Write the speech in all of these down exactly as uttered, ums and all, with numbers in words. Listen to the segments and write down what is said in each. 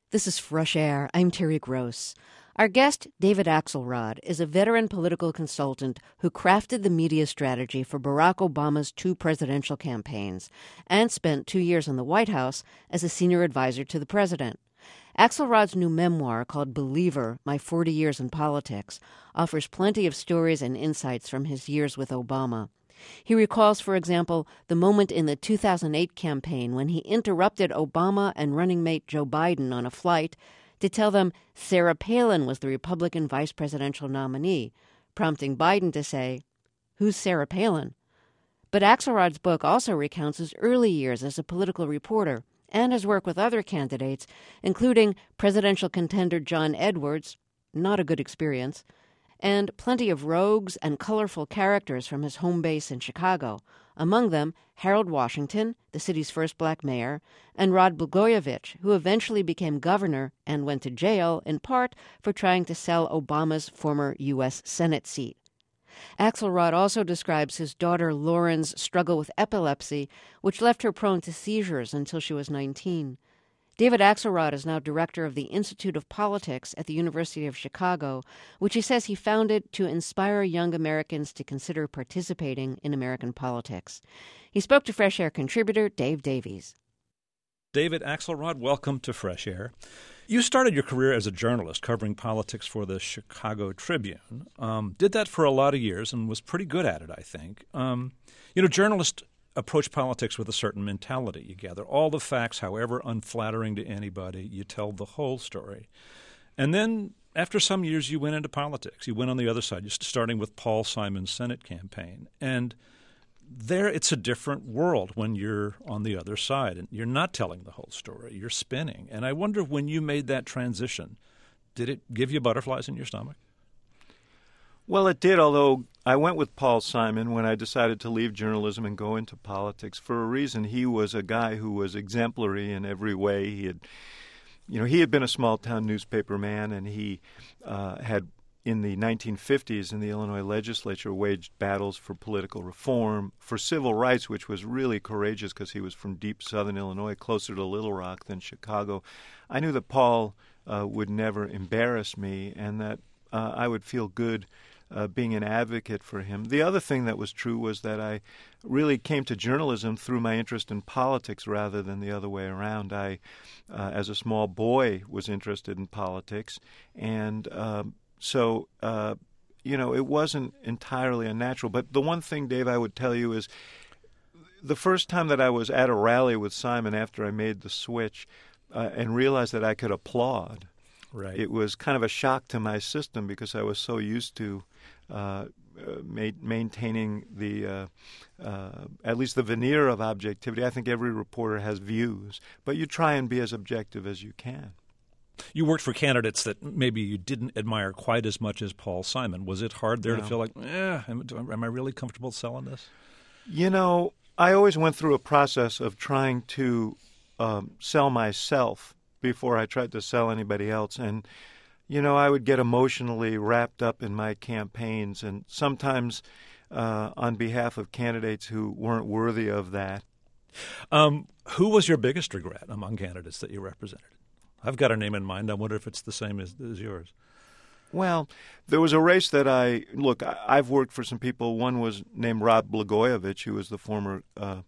This is Fresh Air. I'm Terry Gross. Our guest, David Axelrod, is a veteran political consultant who crafted the media strategy for Barack Obama's two presidential campaigns and spent two years in the White House as a senior advisor to the president. Axelrod's new memoir, called Believer, My forty Years in Politics, offers plenty of stories and insights from his years with Obama. He recalls, for example, the moment in the two thousand eight campaign when he interrupted Obama and running mate Joe Biden on a flight to tell them Sarah Palin was the Republican vice presidential nominee, prompting Biden to say, "Who's Sarah Palin?" But Axelrod's book also recounts his early years as a political reporter and his work with other candidates, including presidential contender John Edwards, not a good experience, and plenty of rogues and colorful characters from his home base in Chicago, among them Harold Washington, the city's first black mayor, and Rod Blagojevich, who eventually became governor and went to jail in part for trying to sell Obama's former U S Senate seat. Axelrod also describes his daughter Lauren's struggle with epilepsy, which left her prone to seizures until she was nineteen. David Axelrod is now director of the Institute of Politics at the University of Chicago, which he says he founded to inspire young Americans to consider participating in American politics. He spoke to Fresh Air contributor Dave Davies. David Axelrod, welcome to Fresh Air. You started your career as a journalist covering politics for the Chicago Tribune. Um, did that for a lot of years and was pretty good at it, I think. Um, you know, journalists approach politics with a certain mentality. You gather all the facts, however unflattering to anybody. You tell the whole story. And then after some years, you went into politics. You went on the other side, just starting with Paul Simon's Senate campaign. And there it's a different world when you're on the other side. And you're not telling the whole story. You're spinning. And I wonder, when you made that transition, did it give you butterflies in your stomach? Well, it did, although I went with Paul Simon when I decided to leave journalism and go into politics for a reason. He was a guy who was exemplary in every way. He had, you know, he had been a small-town newspaper man, and he uh, had, in the nineteen fifties in the Illinois legislature, waged battles for political reform, for civil rights, which was really courageous because he was from deep southern Illinois, closer to Little Rock than Chicago. I knew that Paul uh, would never embarrass me and that uh, I would feel good Uh, being an advocate for him. The other thing that was true was that I really came to journalism through my interest in politics rather than the other way around. I, uh, as a small boy, was interested in politics, and um, so, uh, you know, it wasn't entirely unnatural. But the one thing, Dave, I would tell you is the first time that I was at a rally with Simon after I made the switch uh, and realized that I could applaud, right, it was kind of a shock to my system because I was so used to uh, uh, ma- maintaining the, uh, uh, at least the veneer of objectivity. I think every reporter has views, but you try and be as objective as you can. You worked for candidates that maybe you didn't admire quite as much as Paul Simon. Was it hard there No. to feel like, eh, am, am I really comfortable selling this? You know, I always went through a process of trying to um, sell myself before I tried to sell anybody else. And, you know, I would get emotionally wrapped up in my campaigns, and sometimes uh, on behalf of candidates who weren't worthy of that. Um, who was your biggest regret among candidates that you represented? I've got a name in mind. I wonder if it's the same as, as yours. Well, there was a race that I, look, I, I've worked for some people. One was named Rod Blagojevich, who was the former uh,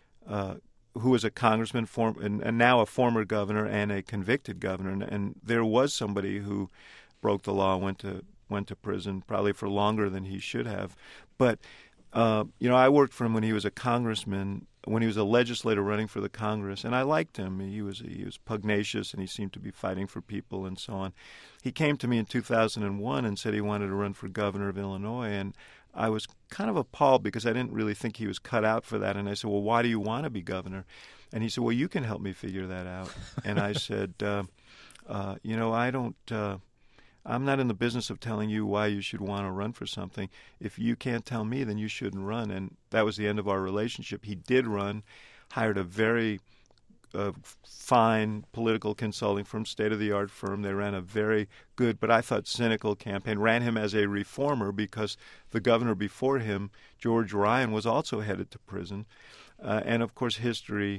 uh who was a congressman form, and, and now a former governor and a convicted governor. And, and there was somebody who broke the law, went to went to prison, probably for longer than he should have. But, uh, you know, I worked for him when he was a congressman, when he was a legislator running for the Congress, and I liked him. He was he was pugnacious, and he seemed to be fighting for people and so on. He came to me in two thousand one and said he wanted to run for governor of Illinois, and I was kind of appalled because I didn't really think he was cut out for that. And I said, well, why do you want to be governor? And he said, well, you can help me figure that out. And I said, uh, uh, you know, I don't, uh, I'm not in the business of telling you why you should want to run for something. If you can't tell me, then you shouldn't run. And that was the end of our relationship. He did run, hired a very uh, fine political consulting firm, state-of-the-art firm. They ran a very good, but I thought cynical campaign, ran him as a reformer because the governor before him, George Ryan, was also headed to prison. Uh, and, of course, history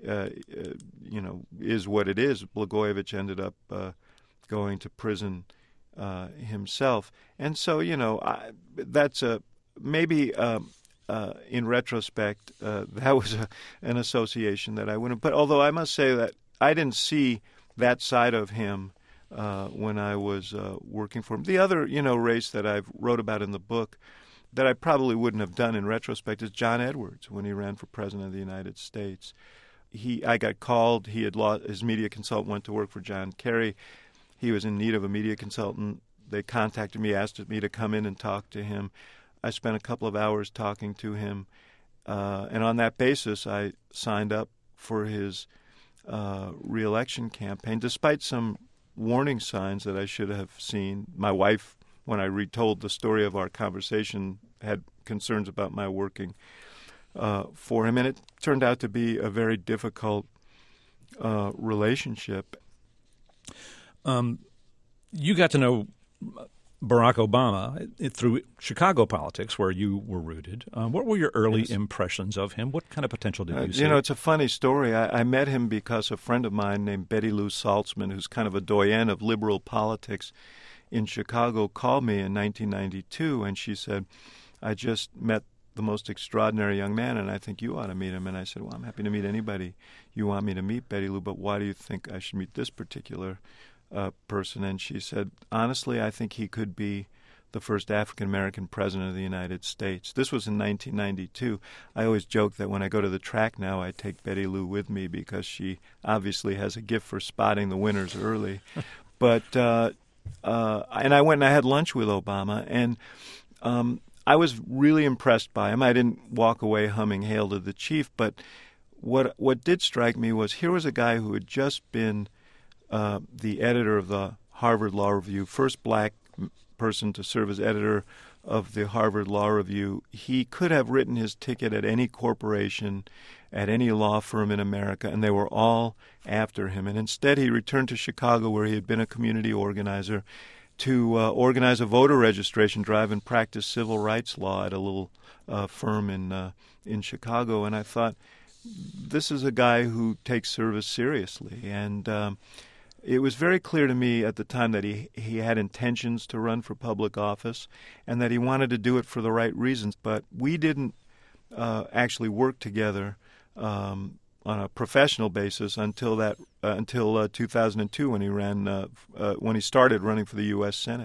uh, uh, you know, is what it is. Blagojevich ended up uh, going to prison uh, himself, and so you know, I, that's a maybe. Um, Uh, in retrospect, uh, that was a, an association that I wouldn't. But although I must say that I didn't see that side of him uh, when I was uh, working for him. The other, you know, race that I've wrote about in the book that I probably wouldn't have done in retrospect is John Edwards when he ran for president of the United States. He, I got called. He had lost his media consultant, went to work for John Kerry. He was in need of a media consultant. They contacted me, asked me to come in and talk to him. I spent a couple of hours talking to him, uh, and on that basis, I signed up for his uh, re-election campaign, despite some warning signs that I should have seen. My wife, when I retold the story of our conversation, had concerns about my working uh, for him, and it turned out to be a very difficult uh, relationship. Um, you got to know Barack Obama through Chicago politics, where you were rooted. Uh, what were your early yes. impressions of him? What kind of potential did you uh, see? You know, it's a funny story. I, I met him because a friend of mine named Betty Lou Saltzman, who's kind of a doyenne of liberal politics in Chicago, called me in nineteen ninety-two, and she said, I just met the most extraordinary young man, and I think you ought to meet him. And I said, well, I'm happy to meet anybody you want me to meet, Betty Lou, but why do you think I should meet this particular Uh, person? And she said, honestly, I think he could be the first African-American president of the United States. This was in nineteen ninety-two. I always joke that when I go to the track now, I take Betty Lou with me because she obviously has a gift for spotting the winners early. But uh, uh, and I went and I had lunch with Obama, and um, I was really impressed by him. I didn't walk away humming "Hail to the Chief," but what what did strike me was here was a guy who had just been Uh, the editor of the Harvard Law Review, first black person to serve as editor of the Harvard Law Review. He could have written his ticket at any corporation, at any law firm in America, and they were all after him. And instead he returned to Chicago, where he had been a community organizer, to uh, organize a voter registration drive and practice civil rights law at a little uh, firm in uh, in Chicago. And I thought, this is a guy who takes service seriously. And um, it was very clear to me at the time that he he had intentions to run for public office and that he wanted to do it for the right reasons. But we didn't uh, actually work together um, on a professional basis until that uh, until uh, two thousand two when he ran uh, uh, when he started running for the U S Senate.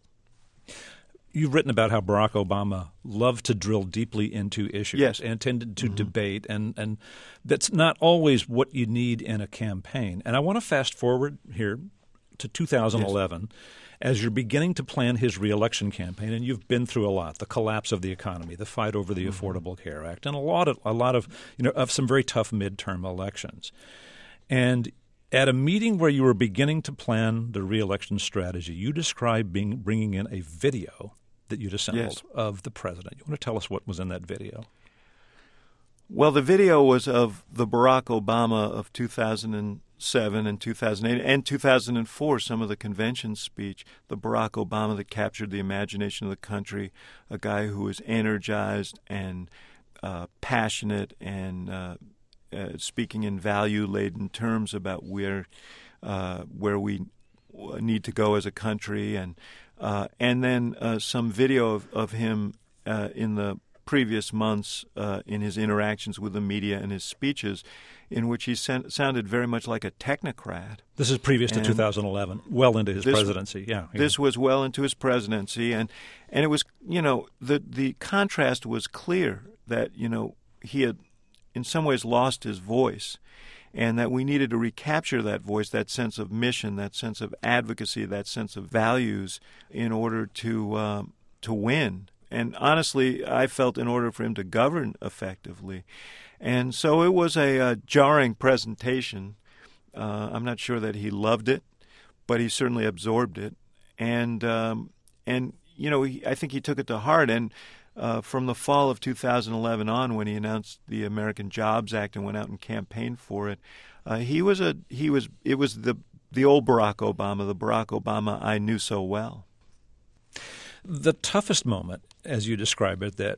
You've written about how Barack Obama loved to drill deeply into issues yes. and tended to mm-hmm. debate, and, and that's not always what you need in a campaign. And I want to fast forward here to two thousand eleven yes. as you're beginning to plan his reelection campaign, and you've been through a lot: the collapse of the economy, the fight over the mm-hmm. Affordable Care Act, and a lot of a lot of you know of some very tough midterm elections. And at a meeting where you were beginning to plan the reelection strategy, you described being bringing in a video that you'd assembled yes. of the president. You want to tell us what was in that video? Well, the video was of the Barack Obama of two thousand seven and two thousand eight and two thousand four, some of the convention speech, the Barack Obama that captured the imagination of the country, a guy who was energized and uh, passionate and uh, uh, speaking in value-laden terms about where uh, where we need to go as a country, and uh, and then uh, some video of, of him uh, in the previous months uh, in his interactions with the media and his speeches, in which he sen- sounded very much like a technocrat. This is previous and to two thousand eleven, well into his this, presidency. Yeah, yeah, this was well into his presidency, and and it was you know the the contrast was clear that you know he had in some ways lost his voice, and that we needed to recapture that voice, that sense of mission, that sense of advocacy, that sense of values, in order to um, to win. And honestly, I felt in order for him to govern effectively. And so it was a, a jarring presentation. Uh, I'm not sure that he loved it, but he certainly absorbed it. And, um, and you know, he, I think he took it to heart. And uh, from the fall of two thousand eleven on, when he announced the American Jobs Act and went out and campaigned for it, uh, he was a he was it was the the old Barack Obama, the Barack Obama I knew so well. The toughest moment, as you describe it, that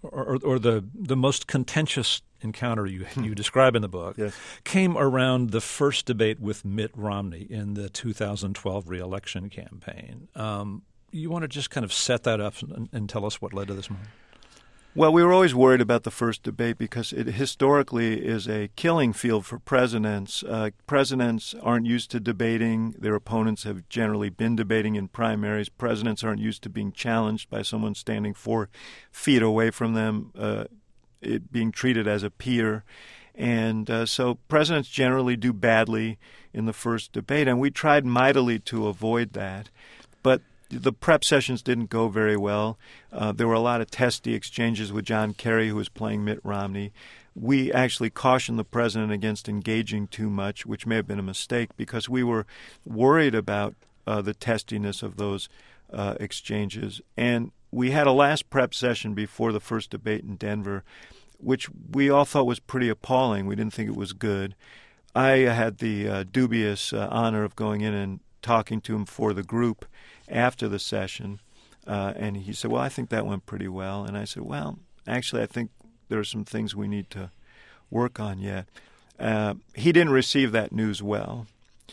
or, or the the most contentious encounter you you describe in the book yes. came around the first debate with Mitt Romney in the two thousand twelve reelection campaign. Um, you want to just kind of set that up and, and tell us what led to this moment? Well, we were always worried about the first debate because it historically is a killing field for presidents. Uh, presidents aren't used to debating. Their opponents have generally been debating in primaries. Presidents aren't used to being challenged by someone standing four feet away from them, uh, it being treated as a peer. And uh, so presidents generally do badly in the first debate, and we tried mightily to avoid that. But the prep sessions didn't go very well. Uh, there were a lot of testy exchanges with John Kerry, who was playing Mitt Romney. We actually cautioned the president against engaging too much, which may have been a mistake, because we were worried about uh, the testiness of those uh, exchanges. And we had a last prep session before the first debate in Denver, which we all thought was pretty appalling. We didn't think it was good. I had the uh, dubious uh, honor of going in and talking to him for the group after the session, uh, and he said, well, I think that went pretty well. And I said, well, actually, I think there are some things we need to work on yet. Uh, he didn't receive that news well,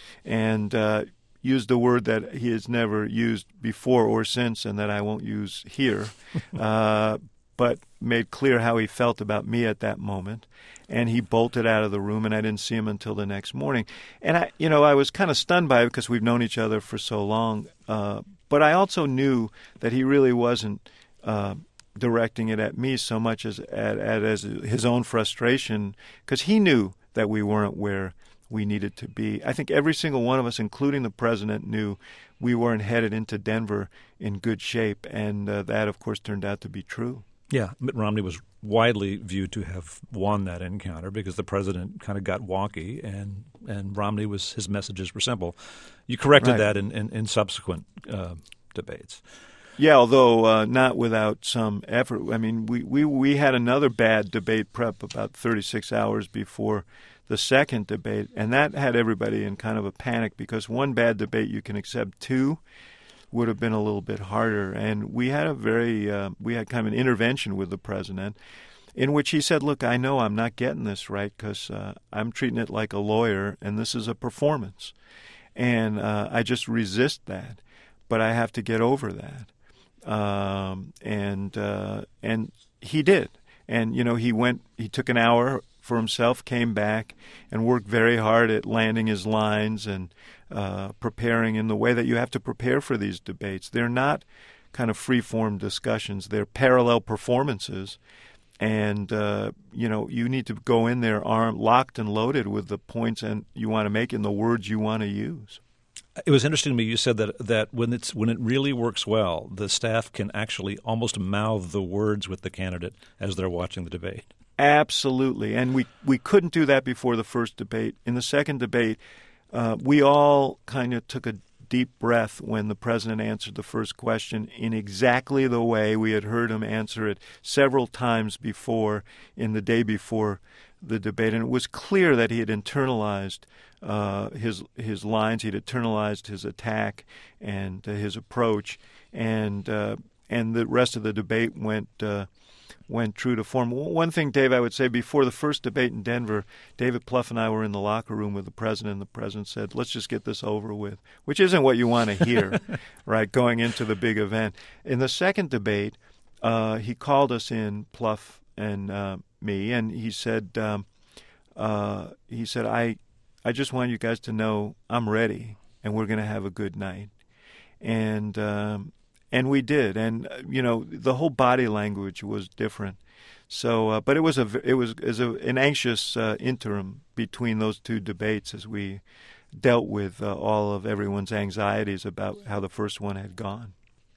and uh, used a word that he has never used before or since, and that I won't use here, uh, but made clear how he felt about me at that moment. And he bolted out of the room, and I didn't see him until the next morning. And I, you know, I was kind of stunned by it because we've known each other for so long. Uh, but I also knew that he really wasn't uh, directing it at me so much as at, at as his own frustration, because he knew that we weren't where we needed to be. I think every single one of us, including the president, knew we weren't headed into Denver in good shape, and uh, that, of course, turned out to be true. Yeah, Mitt Romney was widely viewed to have won that encounter because the president kind of got wonky, and, and Romney was his messages were simple. You corrected right. that in, in, in subsequent uh, debates. Yeah, although uh, not without some effort. I mean, we, we, we had another bad debate prep about thirty-six hours before the second debate, and that had everybody in kind of a panic because one bad debate you can accept, two would have been a little bit harder. And we had a very, uh, we had kind of an intervention with the president in which he said, look, I know I'm not getting this right because uh, I'm treating it like a lawyer and this is a performance. And uh, I just resist that, but I have to get over that. Um, and uh, and he did. And, you know, he went, he took an hour for himself, came back, and worked very hard at landing his lines and uh, preparing in the way that you have to prepare for these debates. They're not kind of free-form discussions. They're parallel performances. And, uh, you know, you need to go in there armed, locked and loaded with the points and you want to make and the words you want to use. It was interesting to me. You said that that when it's when it really works well, the staff can actually almost mouth the words with the candidate as they're watching the debate. Absolutely, and we we couldn't do that before the first debate. In the second debate, uh, we all kind of took a deep breath when the president answered the first question in exactly the way we had heard him answer it several times before in the day before the debate, and it was clear that he had internalized uh, his his lines, he'd internalized his attack and uh, his approach, and uh, and the rest of the debate went uh, went true to form. One thing, Dave, I would say before the first debate in Denver, David Plouffe and I were in the locker room with the president, and the president said, "Let's just get this over with," which isn't what you want to hear, right? Going into the big event. In the second debate, uh, he called us in, Plouffe and uh, me, and he said, um, uh, he said, I, I just want you guys to know I'm ready, and we're going to have a good night, and um, and we did, and uh, you know the whole body language was different. So, uh, but it was a it was as a, an anxious uh, interim between those two debates as we dealt with uh, all of everyone's anxieties about how the first one had gone.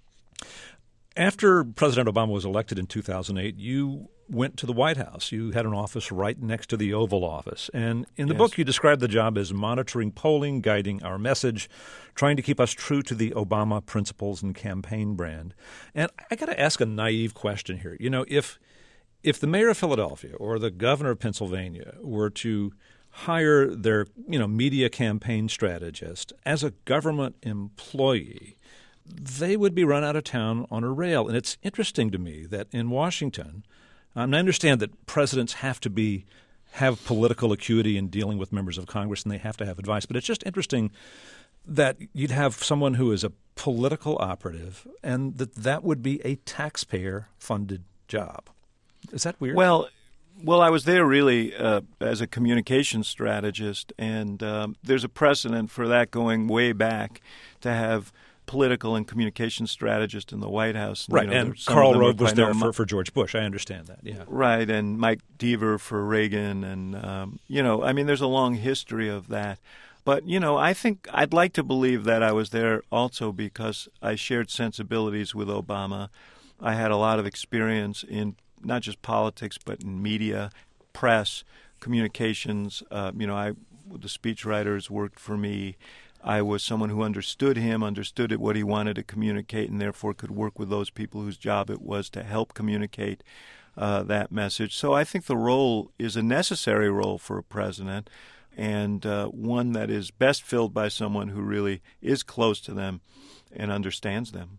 After President Obama was elected in two thousand eight, you went to the White House. You had an office right next to the Oval Office. And in the Yes. book, you described the job as monitoring polling, guiding our message, trying to keep us true to the Obama principles and campaign brand. And I got to ask a naive question here. You know, if if the mayor of Philadelphia or the governor of Pennsylvania were to hire their, you know, media campaign strategist as a government employee, they would be run out of town on a rail. And it's interesting to me that in Washington, um, and I understand that presidents have to be have political acuity in dealing with members of Congress and they have to have advice, but it's just interesting that you'd have someone who is a political operative and that that would be a taxpayer-funded job. Is that weird? Well, well, I was there really uh, as a communications strategist, and um, there's a precedent for that going way back to have political and communication strategist in the White House. Right, you know, and Karl Rove was there for, for George Bush. I understand that, yeah. Right, and Mike Deaver for Reagan, and, um, you know, I mean, there's a long history of that. But, you know, I think I'd like to believe that I was there also because I shared sensibilities with Obama. I had a lot of experience in not just politics, but in media, press, communications. Uh, you know, I the speechwriters worked for me. I was someone who understood him, understood what he wanted to communicate, and therefore could work with those people whose job it was to help communicate uh, that message. So I think the role is a necessary role for a president, and uh, one that is best filled by someone who really is close to them and understands them.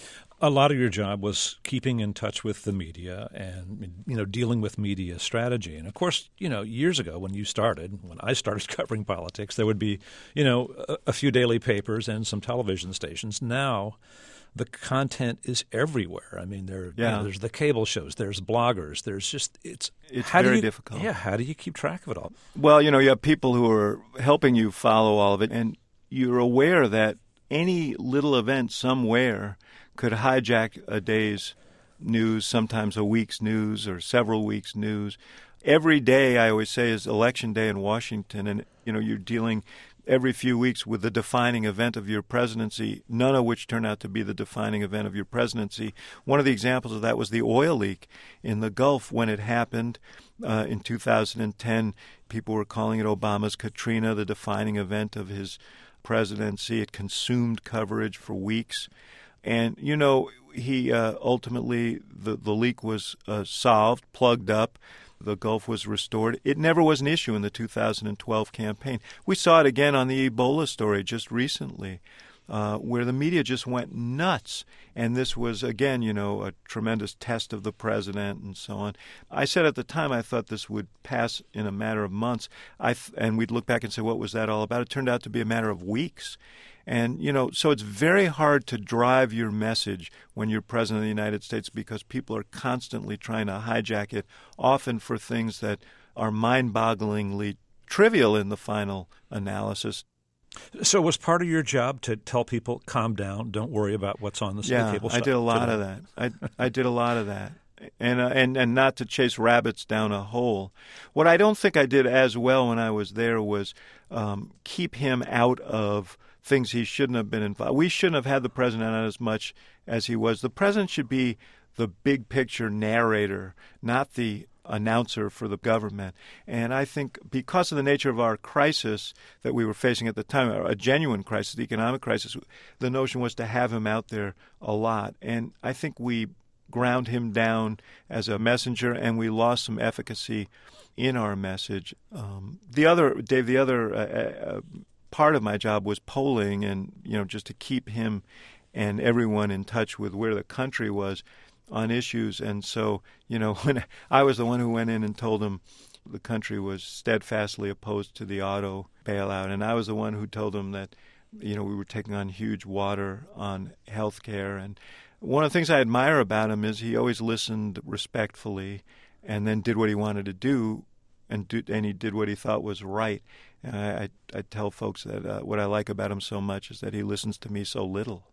A lot of your job was keeping in touch with the media and, you know, dealing with media strategy. And, of course, you know, years ago when you started, when I started covering politics, there would be, you know, a, a few daily papers and some television stations. Now the content is everywhere. I mean, there, yeah. you know, there's the cable shows, there's bloggers, there's just it's it's how very do you, difficult. Yeah, how do you keep track of it all? Well, you know, you have people who are helping you follow all of it, and you're aware that any little event somewhere could hijack a day's news, sometimes a week's news or several weeks' news. Every day, I always say, is election day in Washington, and you know you're dealing every few weeks with the defining event of your presidency, none of which turned out to be the defining event of your presidency. One of the examples of that was the oil leak in the Gulf when it happened uh, in two thousand ten. People were calling it Obama's Katrina, the defining event of his presidency. It consumed coverage for weeks. And, you know, he uh, ultimately, the, the leak was uh, solved, plugged up. The Gulf was restored. It never was an issue in the two thousand twelve campaign. We saw it again on the Ebola story just recently, uh, where the media just went nuts. And this was, again, you know, a tremendous test of the president and so on. I said at the time I thought this would pass in a matter of months. I th- and we'd look back and say, what was that all about? It turned out to be a matter of weeks. And, you know, so it's very hard to drive your message when you're president of the United States because people are constantly trying to hijack it, often for things that are mind-bogglingly trivial in the final analysis. So was part of your job to tell people, calm down, don't worry about what's on the yeah, cable I did a lot of that. I, I did a lot of that. And, uh, and and not to chase rabbits down a hole. What I don't think I did as well when I was there was um, keep him out of things he shouldn't have been involved. We shouldn't have had the president on as much as he was. The president should be the big picture narrator, not the announcer for the government. And I think because of the nature of our crisis that we were facing at the time, a genuine crisis, the economic crisis, the notion was to have him out there a lot. And I think we ground him down as a messenger, and we lost some efficacy in our message. Um, the other, Dave, the other uh, uh, part of my job was polling, and you know, just to keep him and everyone in touch with where the country was on issues. And so, you know, when I was the one who went in and told him the country was steadfastly opposed to the auto bailout, and I was the one who told him that, you know, we were taking on huge water on health care. And one of the things I admire about him is he always listened respectfully and then did what he wanted to do, and do, and he did what he thought was right. And I, I, I tell folks that uh, what I like about him so much is that he listens to me so little.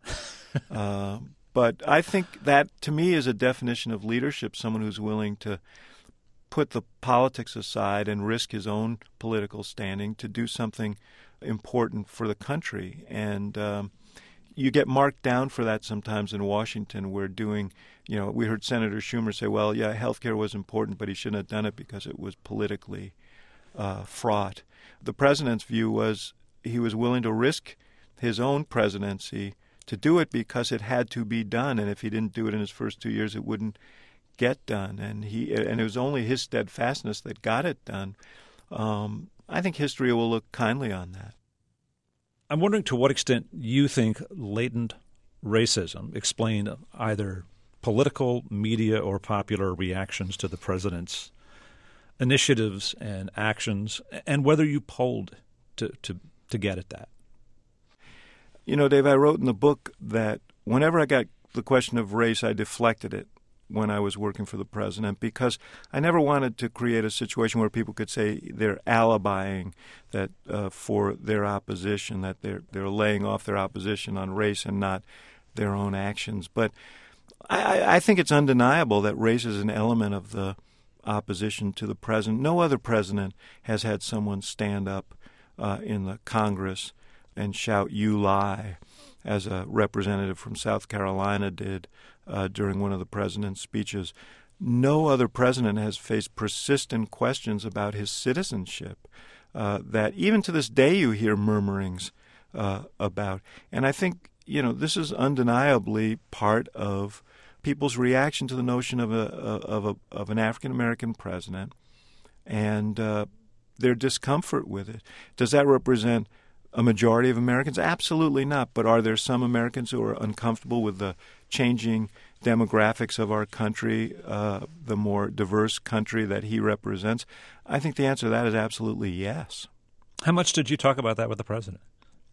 uh, but I think that, to me, is a definition of leadership, someone who's willing to put the politics aside and risk his own political standing to do something important for the country. And um, you get marked down for that sometimes in Washington. We're doing, you know, we heard Senator Schumer say, well, yeah, health care was important, but he shouldn't have done it because it was politically uh, fraught. The president's view was he was willing to risk his own presidency to do it because it had to be done. And if he didn't do it in his first two years, it wouldn't get done. And he and it was only his steadfastness that got it done. Um, I think history will look kindly on that. I'm wondering to what extent you think latent racism, explain either political, media, or popular reactions to the president's initiatives and actions, and whether you polled to, to, to get at that. You know, Dave, I wrote in the book that whenever I got the question of race, I deflected it when I was working for the president, because I never wanted to create a situation where people could say they're alibying that uh, for their opposition, that they're they're laying off their opposition on race and not their own actions. But I, I think it's undeniable that race is an element of the opposition to the president. No other president has had someone stand up uh, in the Congress and shout, "You lie," as a representative from South Carolina did uh, during one of the president's speeches. No other president has faced persistent questions about his citizenship uh, that even to this day you hear murmurings uh, about. And I think, you know, this is undeniably part of people's reaction to the notion of a of a of an African American president and uh, their discomfort with it. Does that represent a majority of Americans? Absolutely not. But are there some Americans who are uncomfortable with the changing demographics of our country, uh, the more diverse country that he represents? I think the answer to that is absolutely yes. How much did you talk about that with the president?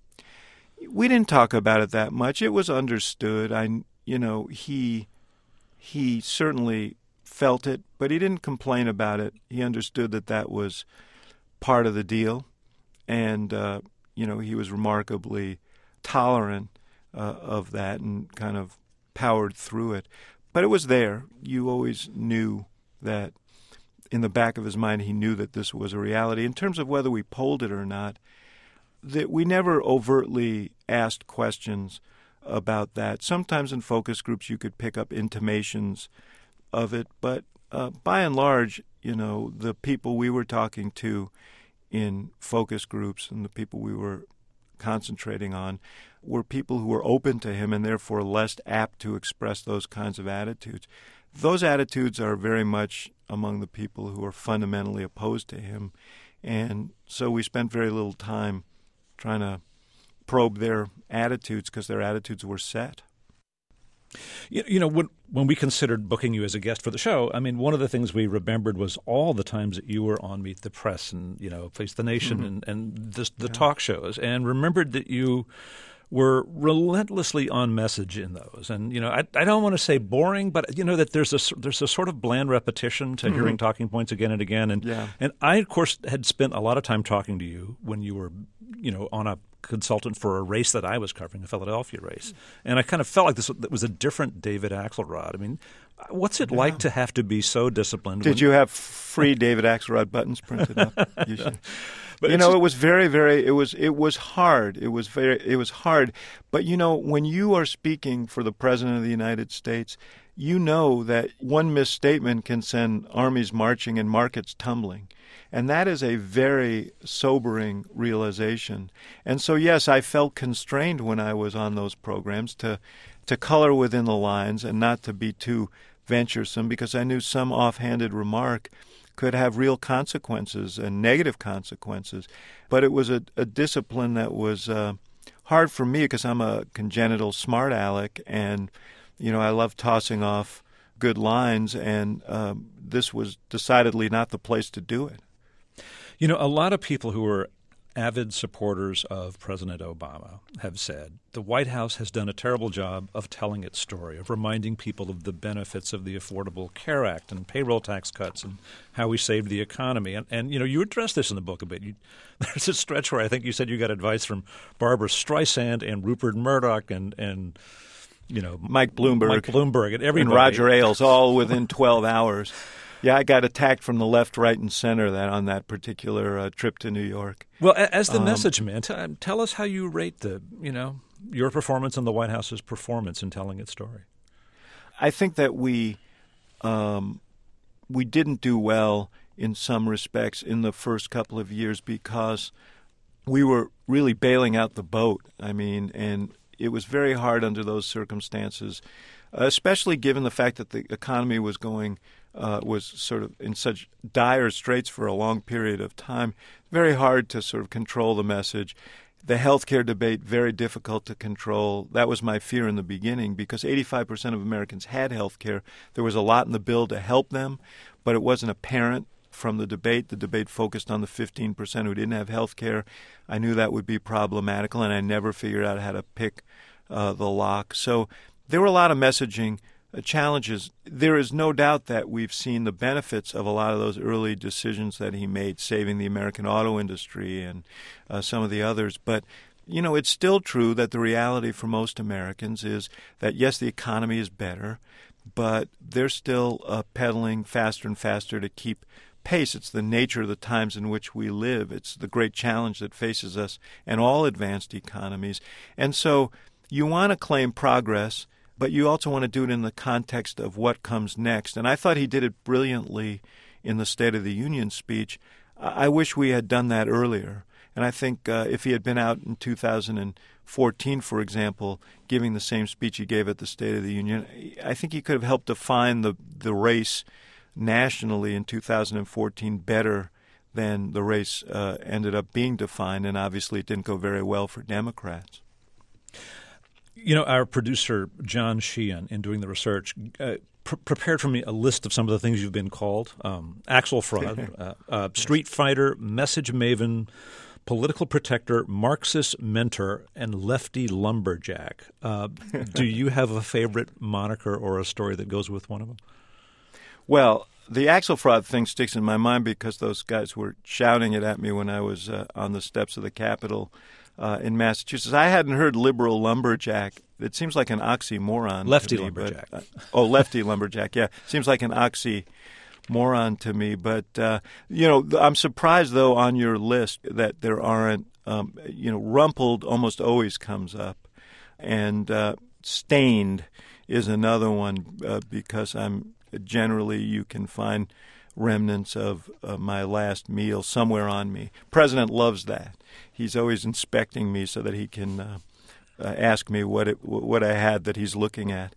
We didn't talk about it that much. It was understood. I, you know, he he certainly felt it, but he didn't complain about it. He understood that that was part of the deal, and uh, you know, he was remarkably tolerant uh, of that and kind of powered through it. But it was there. You always knew that in the back of his mind he knew that this was a reality. In terms of whether we polled it or not, that we never overtly asked questions about that. Sometimes in focus groups you could pick up intimations of it, but uh, by and large, you know, the people we were talking to in focus groups and the people we were concentrating on were people who were open to him and therefore less apt to express those kinds of attitudes. Those attitudes are very much among the people who are fundamentally opposed to him, and so we spent very little time trying to probe their attitudes because their attitudes were set. You, you know, when when we considered booking you as a guest for the show, I mean, one of the things we remembered was all the times that you were on Meet the Press and, you know, Face the Nation mm-hmm. and, and the, the yeah. talk shows, and remembered that you were relentlessly on message in those. And, you know, I, I don't want to say boring, but, you know, that there's a, there's a sort of bland repetition to mm-hmm. hearing talking points again and again. And, yeah. and I, of course, had spent a lot of time talking to you when you were, you know, on a consultant for a race that I was covering, the Philadelphia race. And I kind of felt like this was a different David Axelrod. I mean, what's it yeah. like to have to be so disciplined? Did when... you have free David Axelrod buttons printed up? You should. But you know, it was very, very. It was. It was hard. It was very. It was hard. But you know, when you are speaking for the President of the United States, you know that one misstatement can send armies marching and markets tumbling, and that is a very sobering realization. And so, yes, I felt constrained when I was on those programs to to color within the lines and not to be too venturesome, because I knew some offhanded remark could have real consequences and negative consequences. But it was a, a discipline that was uh, hard for me because I'm a congenital smart aleck, and you know I love tossing off good lines, and um, this was decidedly not the place to do it. You know, a lot of people who are avid supporters of President Obama have said the White House has done a terrible job of telling its story, of reminding people of the benefits of the Affordable Care Act and payroll tax cuts and how we saved the economy. And, and you know, you address this in the book a bit. You, there's a stretch where I think you said you got advice from Barbara Streisand and Rupert Murdoch and and you know Mike Bloomberg, Mike Bloomberg, and everybody, and Roger Ailes, all within twelve hours. Yeah, I got attacked from the left, right, and center that on that particular uh, trip to New York. Well, as the um, message man, t- tell us how you rate the, you know, your performance and the White House's performance in telling its story. I think that we um, we didn't do well in some respects in the first couple of years because we were really bailing out the boat. I mean, and it was very hard under those circumstances, especially given the fact that the economy was going Uh, was sort of in such dire straits for a long period of time. Very hard to sort of control the message. The healthcare debate, very difficult to control. That was my fear in the beginning because eighty-five percent of Americans had healthcare. There was a lot in the bill to help them, but it wasn't apparent from the debate. The debate focused on the fifteen percent who didn't have health care. I knew that would be problematical, and I never figured out how to pick uh, the lock. So there were a lot of messaging uh, challenges. There is no doubt that we've seen the benefits of a lot of those early decisions that he made, saving the American auto industry and uh, some of the others. But you know, it's still true that the reality for most Americans is that, yes, the economy is better, but they're still uh, pedaling faster and faster to keep pace. It's the nature of the times in which we live. It's the great challenge that faces us and all advanced economies. And so you want to claim progress, but you also want to do it in the context of what comes next. And I thought he did it brilliantly in the State of the Union speech. I wish we had done that earlier. And I think uh, if he had been out in two thousand fourteen, for example, giving the same speech he gave at the State of the Union, I think he could have helped define the, the race nationally in two thousand fourteen better than the race uh, ended up being defined. And obviously it didn't go very well for Democrats. You know, our producer, John Sheehan, in doing the research, uh, pr- prepared for me a list of some of the things you've been called. Um, Axelfraud, uh, uh, street fighter, message maven, political protector, Marxist mentor, and lefty lumberjack. Uh, do you have a favorite moniker or a story that goes with one of them? Well, the Axelfraud thing sticks in my mind because those guys were shouting it at me when I was uh, on the steps of the Capitol uh, in Massachusetts. I hadn't heard liberal lumberjack. It seems like an oxymoron. Lefty to me, lumberjack. But, uh, oh, lefty lumberjack, yeah. Seems like an oxymoron to me. But, uh, you know, I'm surprised, though, on your list that there aren't, um, you know, rumpled almost always comes up. And uh, stained is another one uh, because I'm generally you can find remnants of uh, my last meal somewhere on me. President loves that. He's always inspecting me so that he can uh, uh, ask me what it, what I had that he's looking at.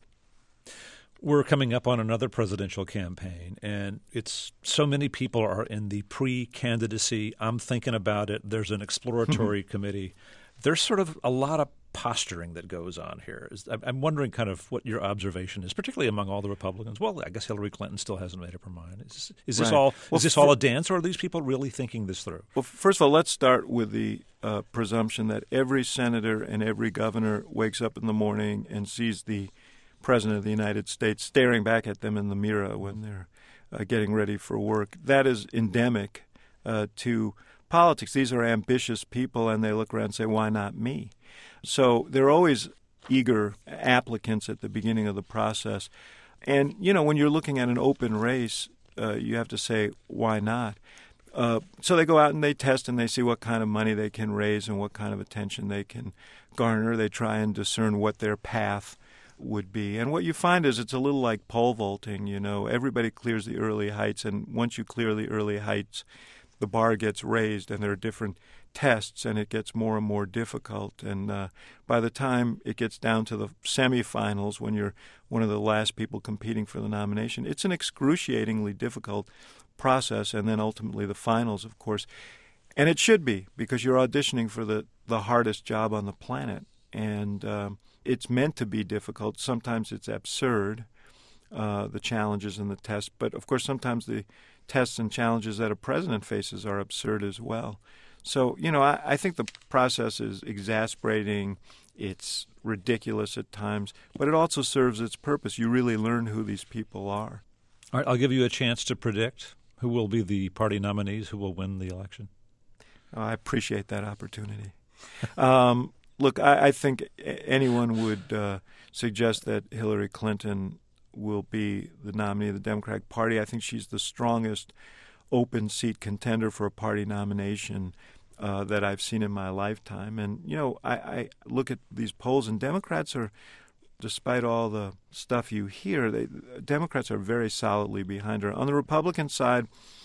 We're coming up on another presidential campaign, and it's so many people are in the pre-candidacy. I'm thinking about it. There's an exploratory committee. There's sort of a lot of posturing that goes on here. Is, I'm wondering kind of what your observation is, particularly among all the Republicans. Well, I guess Hillary Clinton still hasn't made up her mind. Is, is this right. all well, is this for, all a dance, or are these people really thinking this through? Well, first of all, let's start with the uh, presumption that every senator and every governor wakes up in the morning and sees the President of the United States staring back at them in the mirror when they're uh, getting ready for work. That is endemic uh, to politics. These are ambitious people, and they look around and say, why not me? So they're always eager applicants at the beginning of the process. And, you know, when you're looking at an open race, uh, you have to say, why not? Uh, so they go out and they test and they see what kind of money they can raise and what kind of attention they can garner. They try and discern what their path would be. And what you find is it's a little like pole vaulting, you know. Everybody clears the early heights, and once you clear the early heights, the bar gets raised, and there are different tests, and it gets more and more difficult. And uh, by the time it gets down to the semifinals, when you're one of the last people competing for the nomination, it's an excruciatingly difficult process. And then ultimately the finals, of course. And it should be, because you're auditioning for the, the hardest job on the planet. And um, it's meant to be difficult. Sometimes it's absurd, uh, the challenges and the tests. But, of course, sometimes the tests and challenges that a president faces are absurd as well. So, you know, I, I think the process is exasperating. It's ridiculous at times, but it also serves its purpose. You really learn who these people are. All right, I'll give you a chance to predict who will be the party nominees, who will win the election. Oh, I appreciate that opportunity. um, look, I, I think anyone would uh, suggest that Hillary Clinton will be the nominee of the Democratic Party. I think she's the strongest open seat contender for a party nomination uh, that I've seen in my lifetime. And, you know, I, I look at these polls, and Democrats are, despite all the stuff you hear, they, Democrats are very solidly behind her. On the Republican side,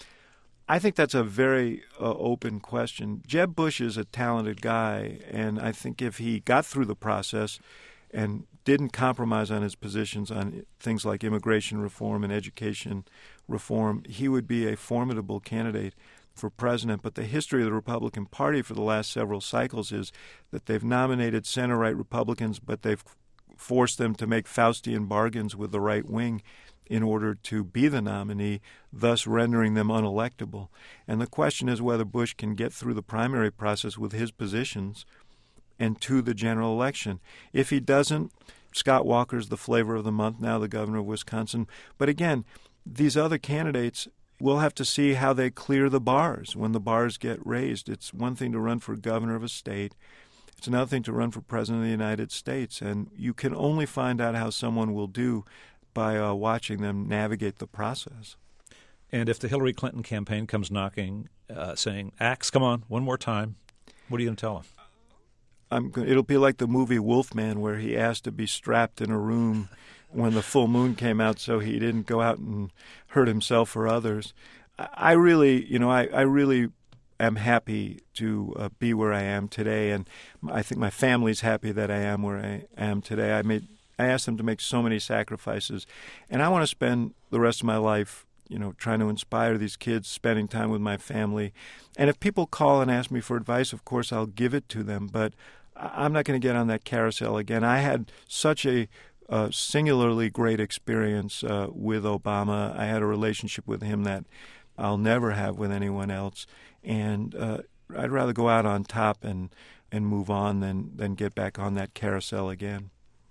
I think that's a very uh, open question. Jeb Bush is a talented guy, and I think if he got through the process and didn't compromise on his positions on things like immigration reform and education reform, he would be a formidable candidate for president, but the history of the Republican Party for the last several cycles is that they've nominated center-right Republicans, but they've forced them to make Faustian bargains with the right wing in order to be the nominee, thus rendering them unelectable. And the question is whether Bush can get through the primary process with his positions and to the general election. If he doesn't, Scott Walker's the flavor of the month now, the governor of Wisconsin. But again, these other candidates, we'll have to see how they clear the bars when the bars get raised. It's one thing to run for governor of a state. It's another thing to run for president of the United States. And you can only find out how someone will do by uh, watching them navigate the process. And if the Hillary Clinton campaign comes knocking, uh, saying, Axe, come on, one more time, what are you going to tell them? I'm go- it'll be like the movie Wolfman, where he asked to be strapped in a room when the full moon came out so he didn't go out and hurt himself or others. I, I really, you know, I, I really am happy to uh, be where I am today, and I think my family's happy that I am where I am today. I made, I asked them to make so many sacrifices, and I want to spend the rest of my life, you know, trying to inspire these kids, spending time with my family. And if people call and ask me for advice, of course, I'll give it to them, but I'm not going to get on that carousel again. I had such a uh, singularly great experience uh, with Obama. I had a relationship with him that I'll never have with anyone else. And uh, I'd rather go out on top and, and move on than, than get back on that carousel again.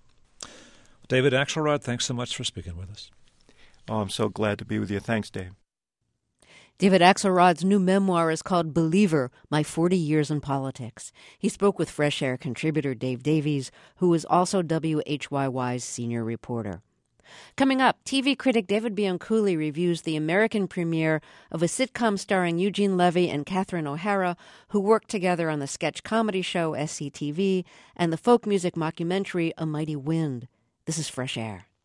David Axelrod, thanks so much for speaking with us. Oh, I'm so glad to be with you. Thanks, Dave. David Axelrod's new memoir is called Believer, My forty Years in Politics. He spoke with Fresh Air contributor Dave Davies, who is also W H Y Y's senior reporter. Coming up, T V critic David Bianculli reviews the American premiere of a sitcom starring Eugene Levy and Catherine O'Hara, who worked together on the sketch comedy show S C T V and the folk music mockumentary A Mighty Wind. This is Fresh Air.